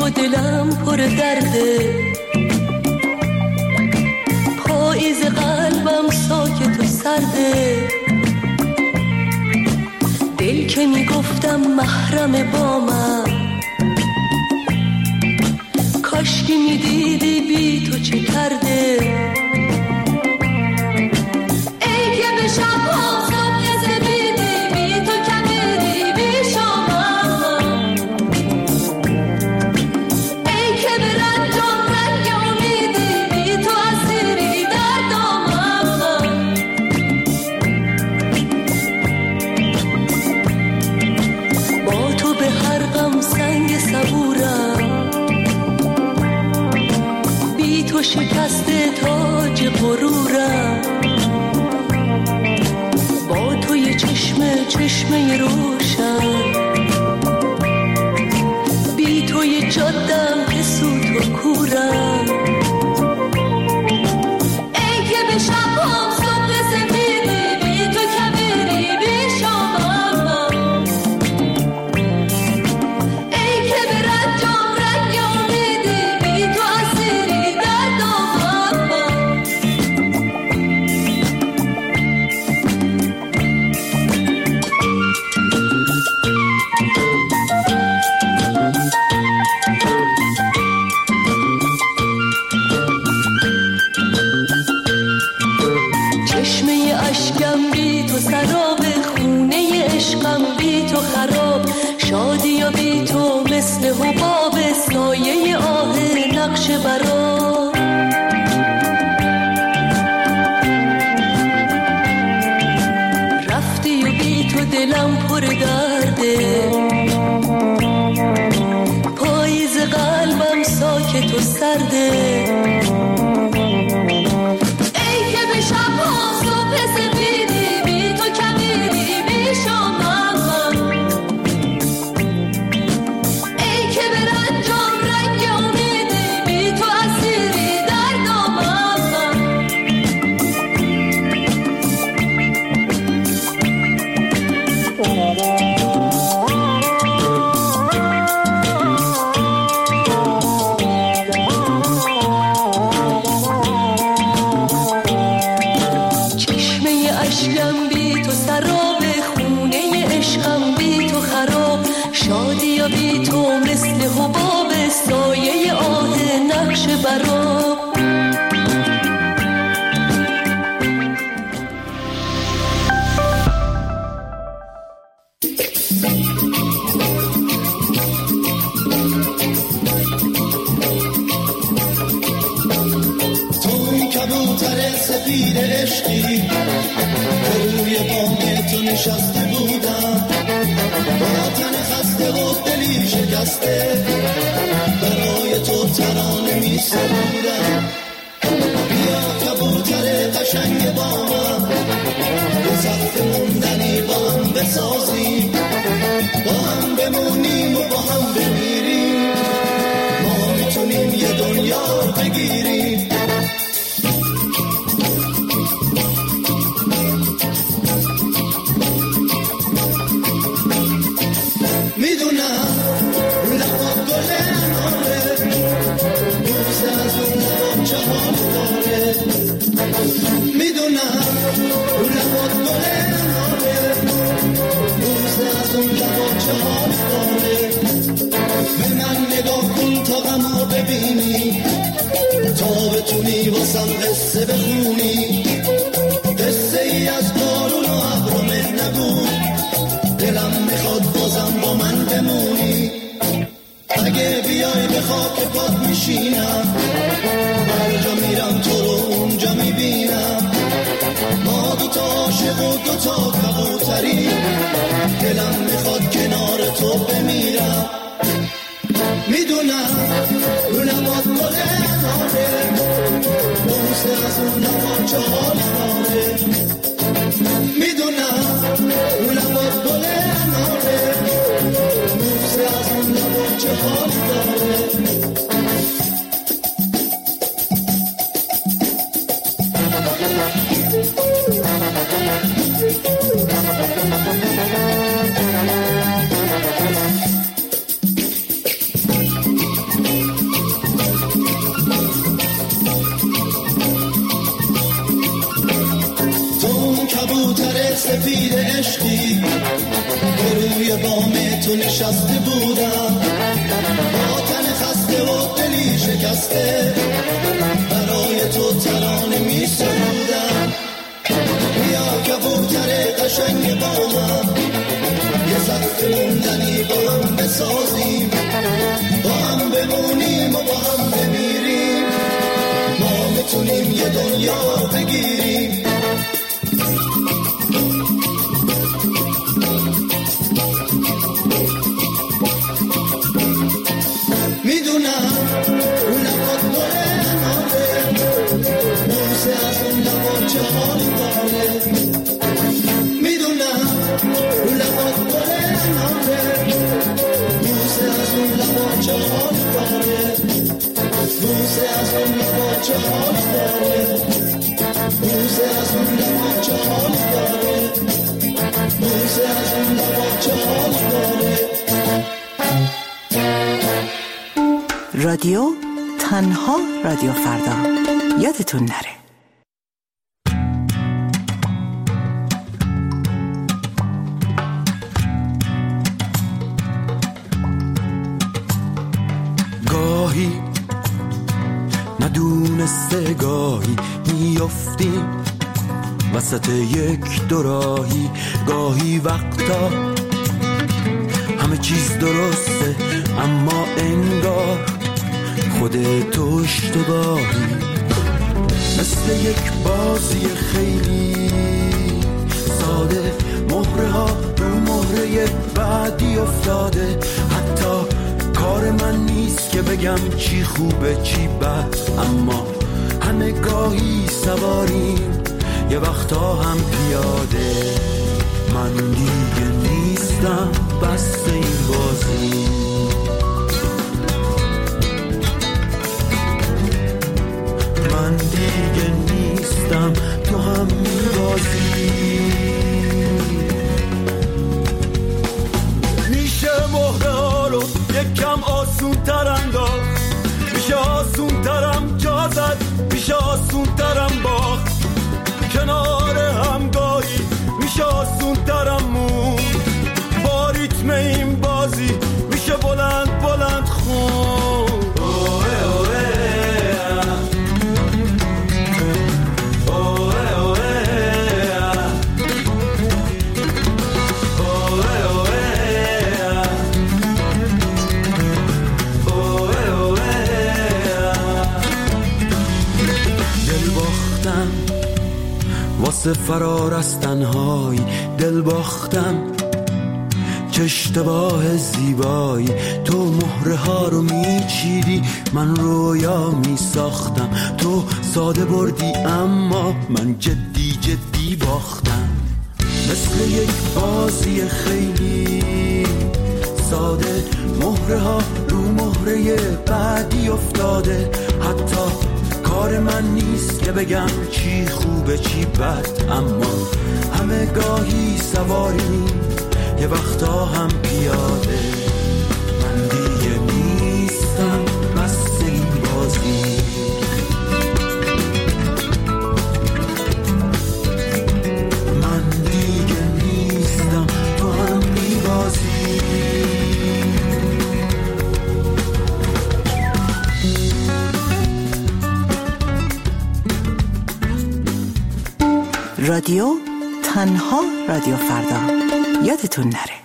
تو دلم پر درده، پاییز قلبم ساکت و سرده. دل که میگفتم محرم با من، کاشکی میدیدی بی تو چه کرده. ای که به شب‌ها صبح زدیدی بی تو کمیدی بی شامم، ای که به رنجم رنگ امیدی بی تو اسیری در دامم. با تو به هر غم سنگ صبورم، بی تو شکسته تاج غرورم. با تو یه چشمه روشن، بی تو یه جادم که سوت و کورم. ای که به شب‌هام صبح سفیدی بی تو کبیری بی شامم، ای که به رنجم رنگ امیدی بی تو اسیری در دامم. چشمه اشکم بی تو سراب، خونه عشقم بی تو خراب. شادی یا بی تو مثل حباب، سایه آه نقش برا. رفتی و بی تو دلم پر درده، پاییز قلبم ساکت و سرده. ای که به شب‌ها صبح سفیدی بی تو کمیدی بی شامم، ای که به رنجم رنگ امیدی بی تو اسیری در دامم. چشمه اشکم بی تو سراب، خونه عشقم بی تو خراب. شادی یا بی تو مثل حباب، سایه آه نقش برا. توی کبوتر سفید عشقی، روی بام تو نشسته بودم، با تن خسته و دلی شکسته، برای تو ترانه می سرودم. بیا کبوتر قشنگ با من، دو صف موندنی با هم بسازیم، با هم بمونیم و با هم بمیریم. ما میتونیم یه دنیا بگیریم. میدونم لبات گل اناره، بوسه از اون لبات چه حال داره. میدونم لبات گل اناره، بوسه از اون لبات چه حال داره. به من نگاه کن تا غمو ببینی، تا بتونی واسم قصه بخونی. قصه ای از بارون و ابر نگو، دلم میخواد بازم با من بمونی. اگه بیای به خاک پات میشینم، هر جا میرم تو رو اونجا میبینم. ما دوتا عاشق و دوتا کبوتری، دلم میخواد کنار تو بمیرم. میدونم رو لبات گل اناره، بوسه از اون لبات چه حال داره. میدونم رو لبات گل اناره، بوسه از اون لبات چه حال داره. تو نشسته بودم با تن خسته و دلی شکسته برای تو ترانه می سرودم بیا کبوتر قشنگ با من یه سقف موندنی با هم بسازیم با هم بمونیم و با هم بمیریم ما میتونیم یه دنیا بگیریم میدونم اون لبات داره ناره بوسه از اون لبات چه حالی داره میدونم اون لبات داره ناره بوسه از اون لبات چه حالی داره بوسه از اون لبات چه حالی داره بوسه از اون لبات چه حالی داره بوسه از اون لبات چه حالی داره رادیو تنها رادیو فردا یادتون نره. گاهی ندونسته گاهی میافتیم وسط یک دوراهی گاهی وقتا همه چیز درسته اما انگار خودت اشتباهی مثل یک بازی خیلی ساده مهره ها رو مهره بعدی افتاده حتی کار من نیست که بگم چی خوبه چی بد اما همه گاهی سواریم یه وقتا هم پیاده من دیگه نیستم بس این بازی من دیگه نیستم تو هم میبازی میشه مهره ها رو یکم آسون تر انداخت میشه آسون ترم جا زد میشه آسون ترم باخت کنار همگاهی میشه آسون ترم مون با ریتم این بازی میشه بلند بلند خون واسه فرار از تنهایی دل باختم چه اشتباه زیبایی تو مهره ها رو میچیدی من رویا میساختم تو ساده بردی اما من جدی جدی باختم مثل یک بازی خیلی ساده مهره ها رو مهره بعدی افتاده حتی کار من نیست که بگم چی خوبه چی بد اما همه گاهی سواریم یه وقتا هم پیاده من دیگه نیستم بس این بازی من دیگه نیستم تو هم میبازی رادیو تنها رادیو فردا یادتون نره.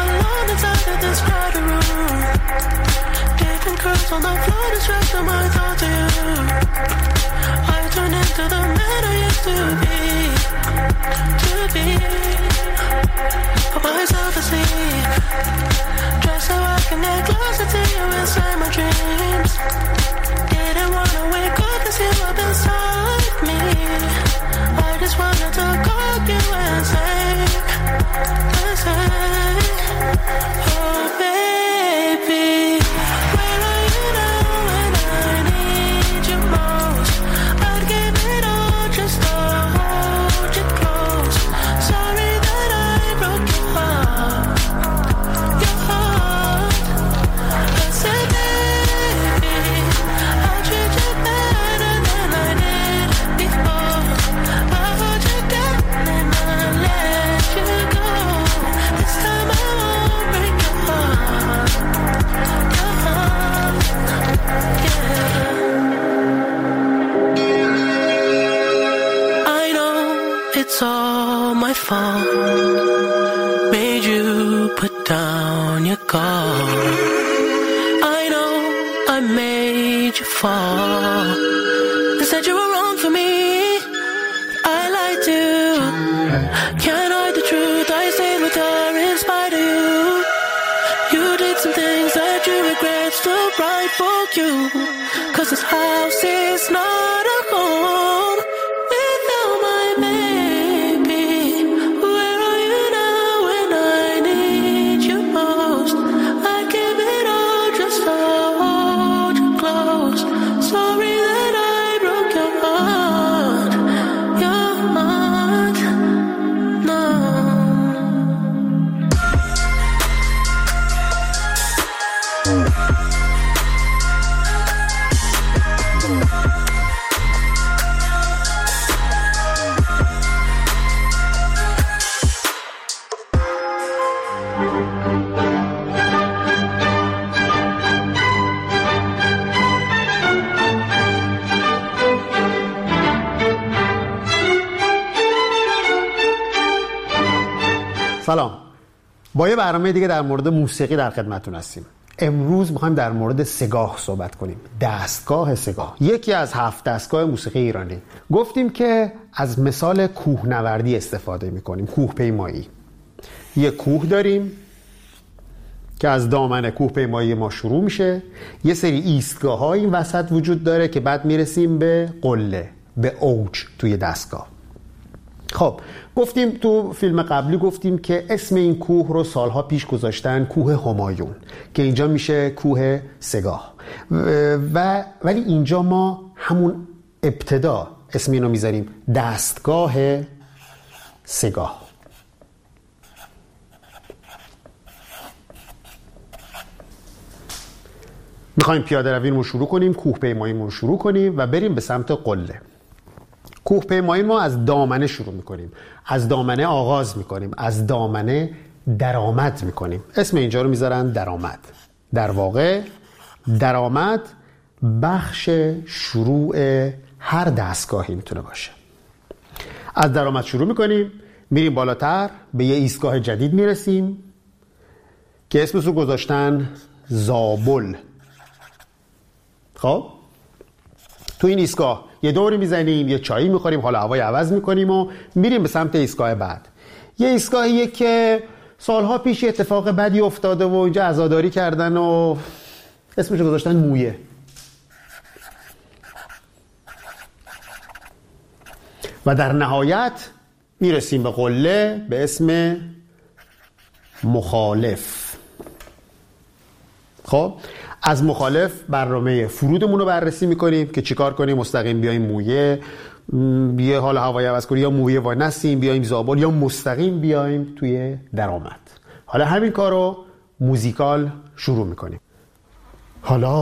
alone inside of this crowded room. Different curves on the floor distracting my thoughts of you. I turn into the man I used to be. Put myself asleep, just so I can get closer to you inside my dreams. Didn't wanna wake up and see up inside me. I just wanted to call you and say, oh baby, where are you now when I need you most? I'd give it all just to hold you close. Sorry that I broke your heart, your heart. I said baby, I'll treat you better than I did before. I hold you down and I let you go. This time I won't break your heart, yeah. I know it's all my fault, made you put down your guard. I know I made you fall, and said you were wrong for me. I lied to you, can't hide the truth. I stayed with her in spite of you. You did some things that you regret, still right for you. 'Cause this house is not a home without my baby. Where are you now when I need you most? I give it all just to hold you close. Sorry that I broke your heart, no. سلام، با یه برنامه دیگه در مورد موسیقی در خدمتتون هستیم. امروز می‌خوایم در مورد سگاه صحبت کنیم. دستگاه سگاه، یکی از 7 دستگاه موسیقی ایرانی. گفتیم که از مثال کوهنوردی استفاده می‌کنیم، کوهپیمایی. یه کوه داریم که از دامن کوهپیمایی ما شروع میشه، یه سری ایستگاه‌ها این وسط وجود داره که بعد میرسیم به قله، به اوج توی دستگاه. خب گفتیم تو فیلم قبلی گفتیم که اسم این کوه رو سالها پیش گذاشتن کوه همایون که اینجا میشه کوه سگاه ولی اینجا ما همون ابتدا اسم اینو میذاریم دستگاه سگاه. میخوایم پیاده رویمون رو شروع کنیم، کوه پیماییمون رو شروع کنیم و بریم به سمت قله. کوه پیمایی ما از دامنه شروع میکنیم، از دامنه آغاز میکنیم، از دامنه درآمد میکنیم. اسم اینجا رو میذارن درآمد. در واقع درآمد بخش شروع هر دستگاهی میتونه باشه. از درآمد شروع میکنیم، میریم بالاتر به یه ایستگاه جدید میرسیم که اسمش رو گذاشتن زابل. خب تو این ایستگاه یه دوری میزنیم، یه چایی میخوریم، حالا هوای عوض میکنیم و میریم به سمت ایستگاه بعد. یه ایستگاهیه که سالها پیش اتفاق بدی افتاده و اینجا عزاداری کردن و اسمش رو گذاشتن مویه. و در نهایت میرسیم به قله به اسم مخالف. خب از مخالف برنامه فرودمون رو بررسی میکنیم که چیکار کنیم، مستقیم بیایم مویه، یه حال هوای عوض کنیم، یا مویه وای نسیم بیایم زابل، یا مستقیم بیایم توی درآمد. حالا همین کار رو موزیکال شروع میکنیم. حالا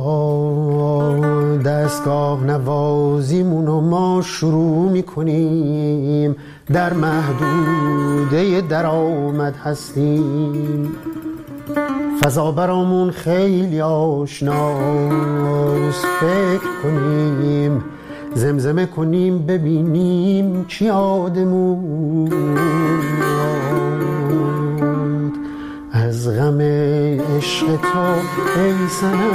دستگاه نوازیمون رو ما شروع میکنیم، در محدوده درآمد هستیم، فضا برامون خیلی آشناست، فکر کنیم زمزمه کنیم ببینیم چی یادمون از غم عشق تو ای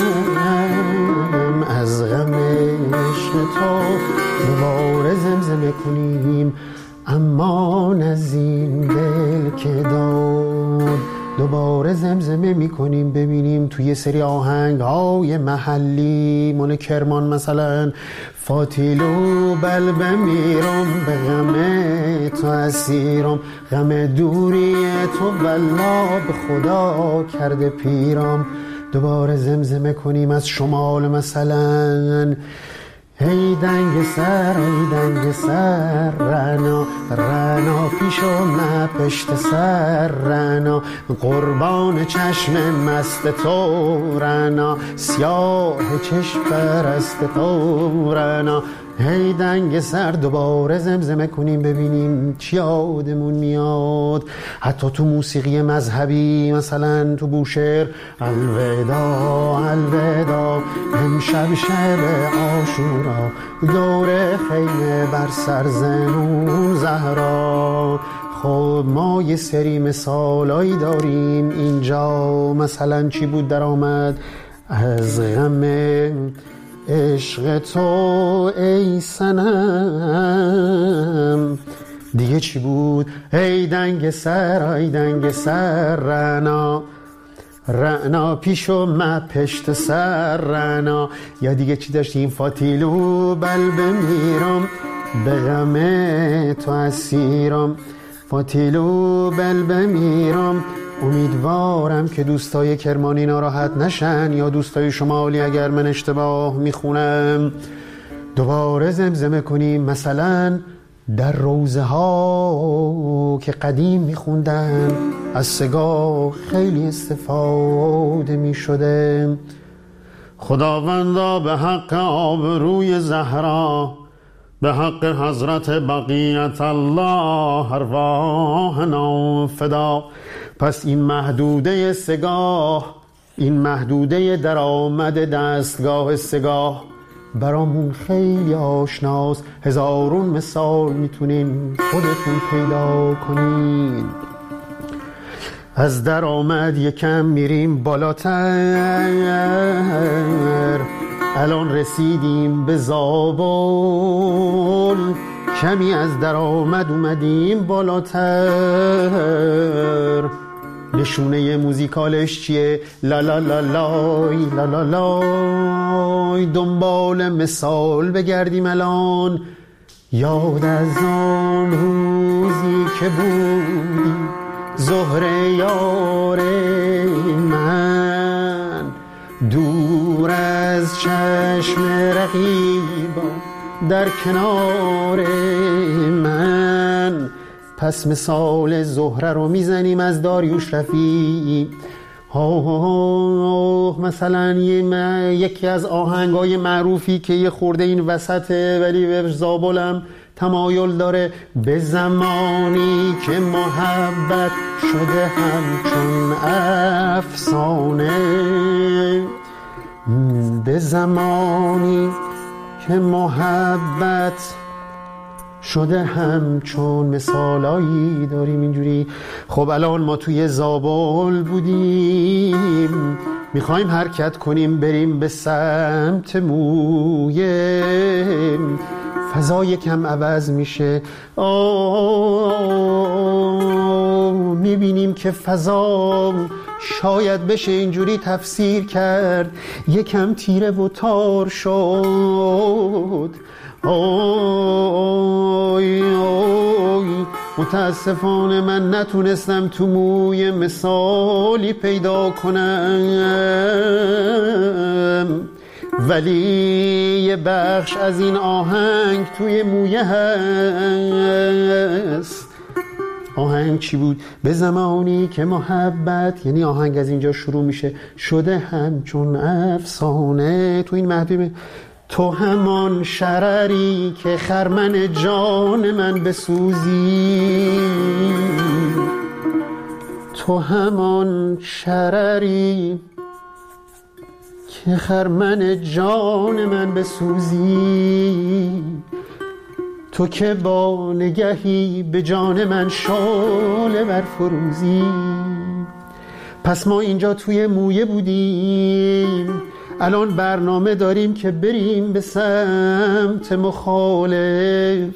صنم، از غم عشق تو دوباره زمزمه کنیم، اما نزین دل که داد. دوباره زمزمه میکنیم، ببینیم توی سری آهنگ های محلی مال کرمان مثلا، فاتیلو بل بمیرم به غم تو اسیرم، غم دوری تو والله به خدا کرده پیرم. دوباره زمزمه کنیم از شمال مثلا، ای دنگ سر ای دنگ سر رنا رنا پیشو نه پشت سر رنا، قربان چشم مست تو رنا، سیاه چشم پرست تو رنا. ای دنگ سر دوباره زمزمه کنیم، ببینیم چی یادمون میاد. حتی تو موسیقی مذهبی مثلا تو بوشهر، الوداع الوداع امشب شب عاشورا، دور خیمه بر سر زنون زهرا. خب ما یه سری مثالایی داریم اینجا، مثلا چی بود در آمد؟ از غم عشق تو ای صنم، دیگه چی بود؟ ای دنگ سر ای دنگ سر رنا رنا پیشو ما پشت سر رنا. یا دیگه چی داشتیم؟ فاتیلو بل بمیرم به غم تو اسیرم، فاتیلو بل بمیرم. امیدوارم که دوستای کرمانی ناراحت نشن، یا دوستای شمالی اگر من اشتباه میخونم. دوباره زمزمه کنیم، مثلا در روزه ها که قدیم میخوندن از سگاه خیلی استفاده میشده. خداوندا به حق آبروی زهرا، به حق حضرت بقیت الله ارواحنا فدا. پس این محدوده سگاه، این محدوده درآمد دستگاه سگاه برامون خیلی آشناست. هزارون مثال میتونین خودتون پیدا کنین. از درآمد یکم میریم بالاتر، الان رسیدیم به زابل، کمی از درآمد اومدیم بالاتر. نشونه موزیکالش چیه؟ لا لا لا لای لا لا لای. دنبال مثال بگردیم الان، یاد از آن روزی که بودی زهره یار من، دور از چشم رقیبان در کنار من. پس مثال زهره رو میزنیم از داریوش رفیعی. مثلا یکی از آهنگای معروفی که یه خورده این وسطه ولی به زابلم تمایل داره، به زمانی که محبت شده همچون افسانه، به زمانی که محبت شده همچون. مثالایی داریم اینجوری. خب الان ما توی زابل بودیم، میخوایم حرکت کنیم بریم به سمت مویه. فضا یکم عوض میشه، میبینیم که فضا شاید بشه اینجوری تفسیر کرد، یکم تیره و تار شد. متاسفانه من نتونستم تو موی مثالی پیدا کنم، ولی یه بخش از این آهنگ توی مویه هست. آهنگ چی بود؟ به زمانی که محبت، یعنی آهنگ از اینجا شروع میشه، شده همچون افسانه. تو این محدود تو همان شرری که خرمن جان من بسوزی، تو همان شرری که خرمن جان من بسوزی، تو که با نگهی به جان من شعله برفروزی. پس ما اینجا توی مویه بودیم، الان برنامه داریم که بریم به سمت مخالف.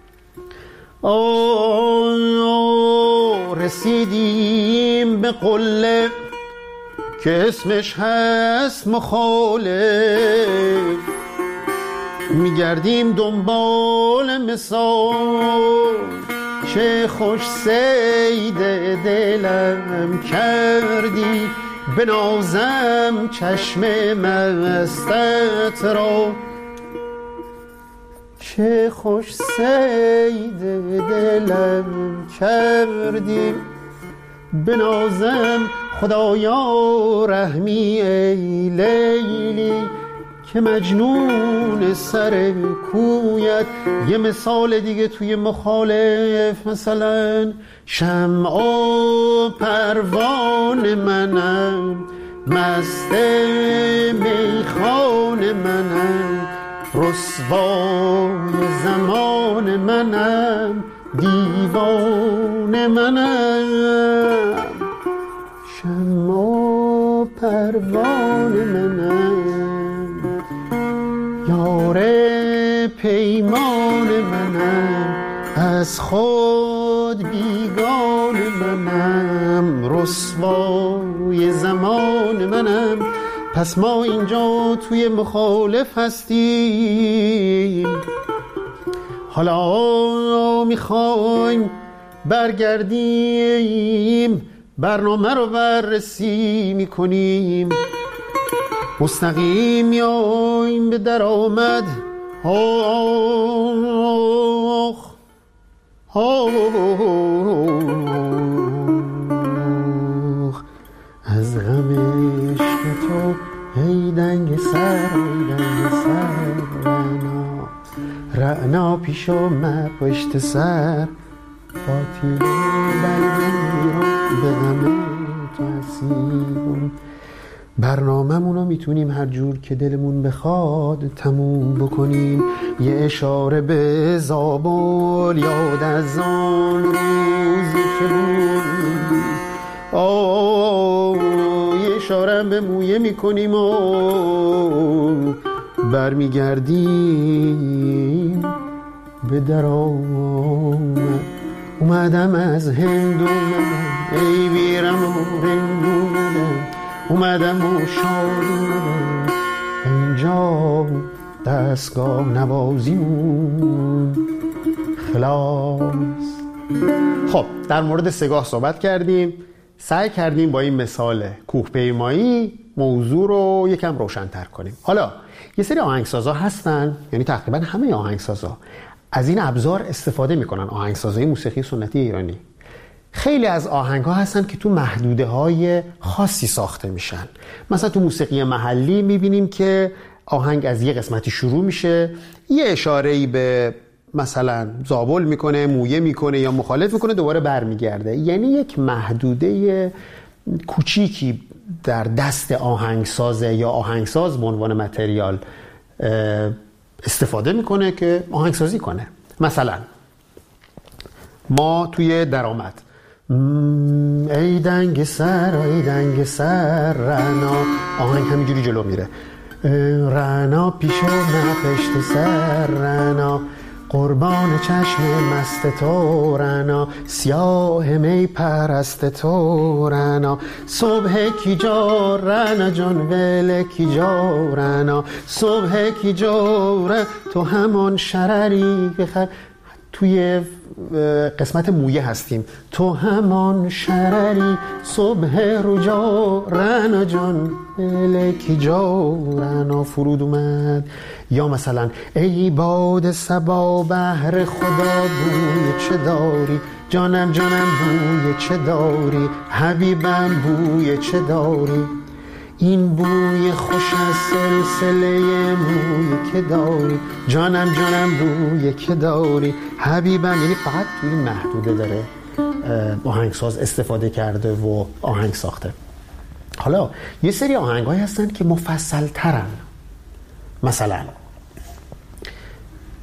رسیدیم به قله که اسمش هست مخالف، میگردیم دنبال مثال، چه خوش سید دلم کردی، بنازم چشم مستت را، چه خوش سید دلم کردی، بنازم خدایا رحمی ای لیلی، که مجنون سر کویت. یه مثال دیگه توی مخالف، مثلا شمع و پروان منم، مست میخان منم، رسوای زمان منم، دیوان منم. شمع و پروان منم، یار پیمان منم، از خود بیگان منم، رسوای زمان منم. پس ما اینجا توی مخالف هستیم، حالا میخوایم برگردیم، برنامه رو بررسی میکنیم، مستقیم میایم به درآمد. از غم عشق تو ای دنگ سر، ای دنگ سر، رعنا پیش آمد پشت سر، قاتل بلدیرم به غم تو اسیرم. برنامه‌مون رو میتونیم هر جور که دلمون بخواد تموم بکنیم. یه اشاره به زابل یاد از آن روزی که بود، یه اشاره به مویه میکنیم و برمیگردیم به درآمد. اومدم از هند اومدم، ای بیرم و رند اومدم و شاد اومدم، اینجا دستگاه نوازیمون خلاص. خب در مورد سگاه صحبت کردیم، سعی کردیم با این مثال کوهپیمایی موضوع رو یکم روشن‌تر کنیم. حالا یه سری آهنگسازا هستن، یعنی تقریبا همه آهنگسازا از این ابزار استفاده میکنن. آهنگسازای موسیقی سنتی ایرانی خیلی از آهنگ‌ها هستن که تو محدوده‌های خاصی ساخته میشن. مثلا تو موسیقی محلی میبینیم که آهنگ از یه قسمتی شروع میشه، یه اشاره‌ای به مثلا زابل میکنه، مویه میکنه یا مخالف میکنه، دوباره برمیگرده. یعنی یک محدوده کوچیکی در دست آهنگساز یا آهنگساز به عنوان متریال استفاده میکنه که آهنگسازی کنه. مثلا ما توی درآمد ای دنگ سر، ای دنگ سر، رعنا، آهنگ همینجوری جلو میره، رعنا پیشو پشت سر، رعنا قربان چشم مست تو، رعنا سیاه می پرست تو، رعنا صبح کی جا، رعنا جان ول کی جا، رعنا صبح کی جا، تو همان شرری بخر. توی قسمت مویه هستیم، تو همان شرری صبح رجا، رعنا جان لکی جا، رعنا فرود اومد. یا مثلا ای باد صبا بهر خدا بوی چه داری، جانم جانم بوی چه داری، حبیبم بوی چه داری، این بوی خوش از سلسله موی که داری، جانم جانم بوی که داری، حبیبم. یعنی فقط توی محدوده داره آهنگساز استفاده کرده و آهنگ ساخته. حالا یه سری آهنگ‌هایی هستن که مفصل ترن. مثلا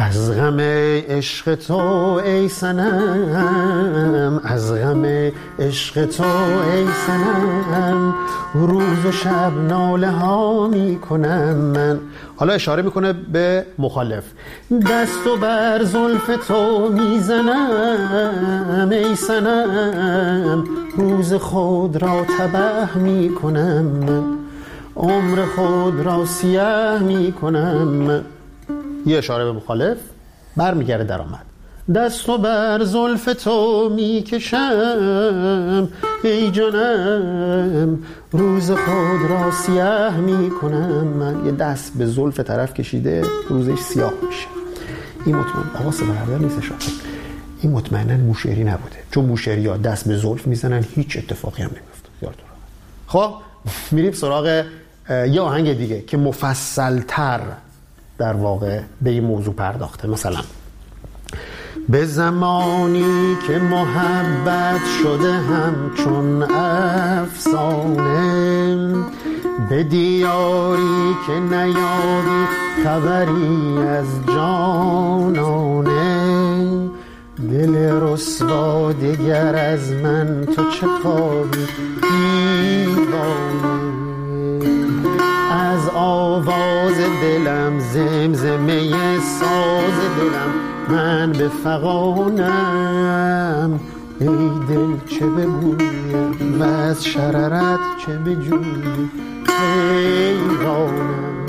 از غم عشق تو ای صنم، از غم عشق تو ای صنم، روز و شب ناله ها می کنم من. حالا اشاره میکنه به مخالف. دست و بر زلف تو میزنم ای صنم، روز خود را تباه می کنم من، عمر خود را سیاه می کنم من. یه اشاره به مخالف، برمیگرده درآمد. دست و بر زلف تو میکشم ای جانم، روز خود را سیاه میکنم من. یه دست به زلف طرف کشیده، روزش سیاه میشه. این مطمئن آقا سبردار نیستش، این مطمئناً موشعری نبوده، چون موشعری ها دست به زلف میزنن هیچ اتفاقی هم نمیفته. یادتون. خب میریم سراغ یه آهنگ دیگه که مفصل‌تر در واقع به این موضوع پرداخته. مثلا به زمانی که محبت شده همچون افسانه، به دیاری که نیابی خبری از جانانه، دل رسوا دگر از من تو چه خوابی دیوانه، از آواز دلم زمزمه ساز دلم من به فغانم. ای دل چه بگویم و از شررت چه بجویم، حیرانم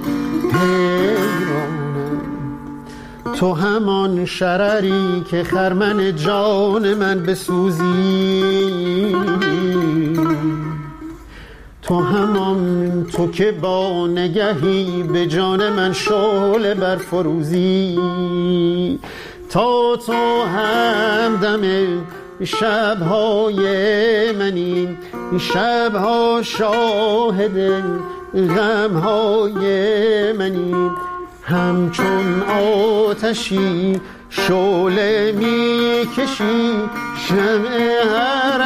حیرانم. تو همان شرری که خرمن جان من بسوزی، تو همان تو که با نگهی به جان من شعله برفروزی. تا تو همدم شبهای منی، شبها شاهد غمهای منی، همچون آتشی شعله میکشی شمع هر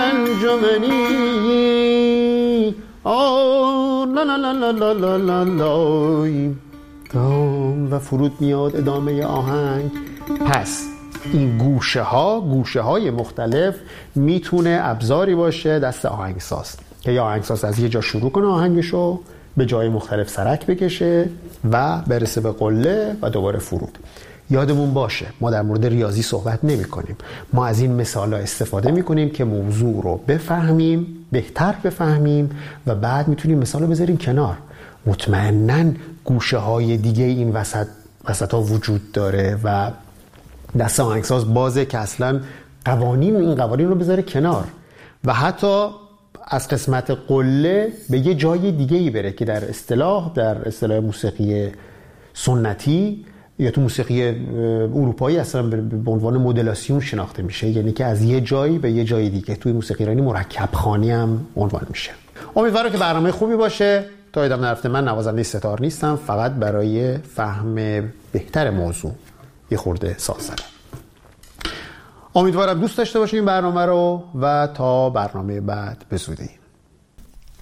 انجمنی. لا لا لا لا لا لا لا و فرود میاد ادامه آهنگ. پس این گوشه های مختلف میتونه ابزاری باشه دست آهنگساز که یا آهنگساز از یه جا شروع کنه آهنگشو، به جای مختلف سرک بکشه و برسه به قله و دوباره فرود. یادمون باشه ما در مورد ریاضی صحبت نمی کنیم، ما از این مثال ها استفاده می کنیم که موضوع رو بفهمیم، بهتر بفهمیم و بعد میتونیم مثال رو بذاریم کنار. مطمئناً گوشه های دیگه این وسط ها وجود داره و دست آهنگساز بازه که اصلا این قوانین رو بذاره کنار و حتی از قسمت قله به یه جای دیگه‌ای بره که در اصطلاح موسیقی سنتی یا تو موسیقی اروپایی اصلا به عنوان مدلاسیون شناخته میشه، یعنی که از یه جایی به یه جای دیگه. توی موسیقی ایرانی مرکب خوانی هم عنوان میشه. امیدوارم که برنامه خوبی باشه. تا ادامه نرفته، من نوازنده ستار نیستم، فقط برای فهم بهتر موضوع یه خورده ساز زدم. امیدوارم دوست داشته باشید این برنامه رو و تا برنامه بعد به زودی.